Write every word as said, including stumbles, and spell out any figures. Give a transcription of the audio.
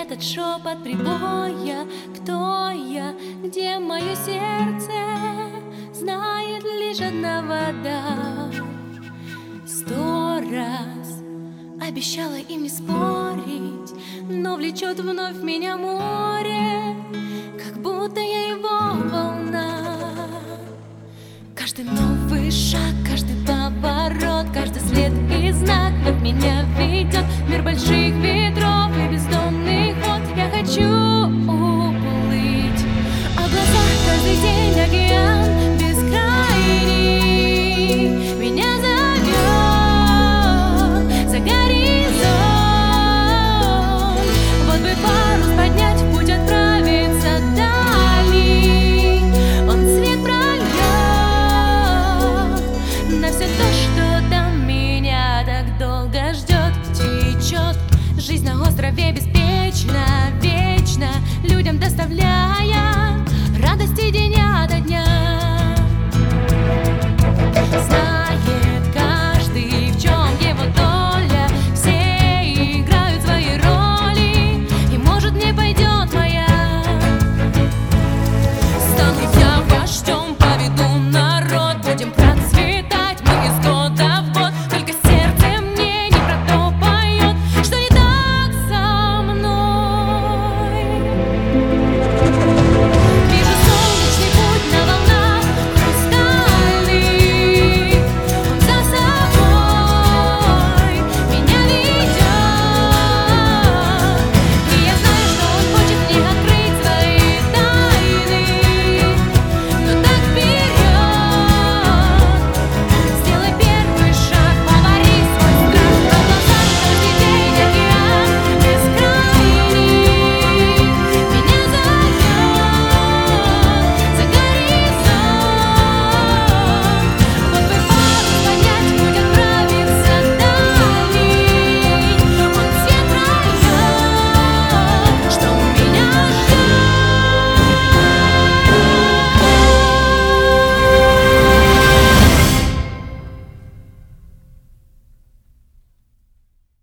этот шепот прибоя. Кто я, где мое сердце, знает лишь одна вода. Сто раз обещала им не спорить, но влечет вновь меня море, как будто я его волна. Каждый новый шаг, каждый поворот, каждый след и знак вновь меня ведет в мир больших ветров и бездонный ход. Я хочу уплыть, а в глазах каждый день океан бескрайний меня зовет за горизонт. Вот бы парус поднять, в путь отправиться дальний. Он свет прольет на все то, что там меня так долго ждет. Течет жизнь на острове беспечно, вечно людям доставляет